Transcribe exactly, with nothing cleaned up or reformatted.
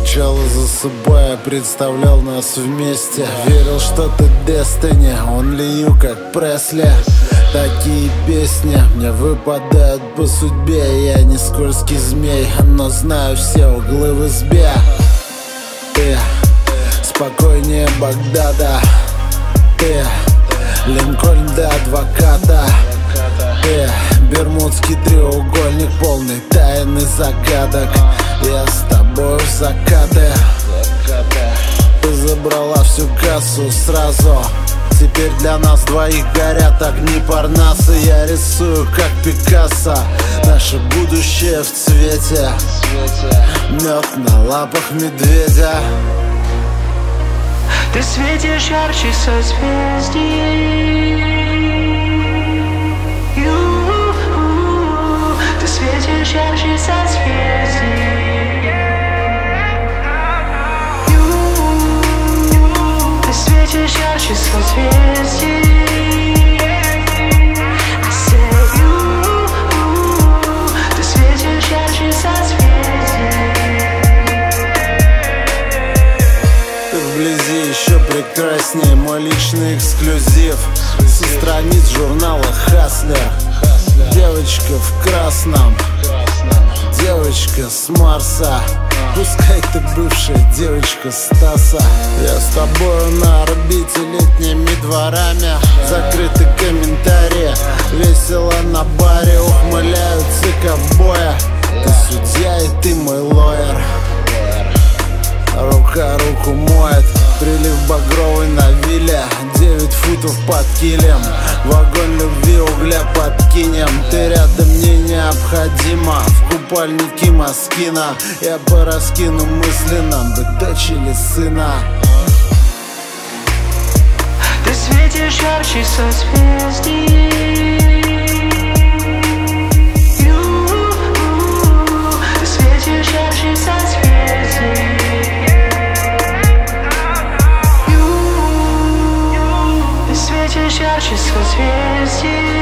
скучал и засыпая представлял нас вместе. Верил, что ты Destiny, only you, как Пресли. Такие песни мне выпадают по судьбе. Я не скользкий змей, но знаю все углы в избе. Ты спокойнее Багдада, ты Линкольн до адвоката, ты Бермудский треугольник, полный тайн и загадок. Я с тобой в закаты. Ты забрала всю кассу сразу. Теперь для нас двоих горят огни Парнаса. Я рисую, как Пикассо, наше будущее в цвете. Мед на лапах медведя. Ты светишь ярче созвездий. Ты светишь ярче созвездий. Ты светишь ярче созвездий. I said you. Ты светишь ярче созвездий. Ты вблизи еще прекраснее, мой личный эксклюзив со страниц журнала Хаслер. Девочка в красном, девочка с Марса. Пускай ты бывшая девочка Стаса. Я с тобою на орбите летними дворами. Закрыты комментарии, весело на баре. Ухмыляются ковбоя. Ты судья и ты мой лоер. Рука руку моет, прилив багровый на вилле. Девять футов под килем, в огонь любви угля подкинем. Ты рядом мне необходима, в купальнике Москина. Я пораскину мысли, нам бы дочь или сына. Ты светишь ярче созвездий. Ты светишь ярче созвездий. Ты светишь ярче созвездий.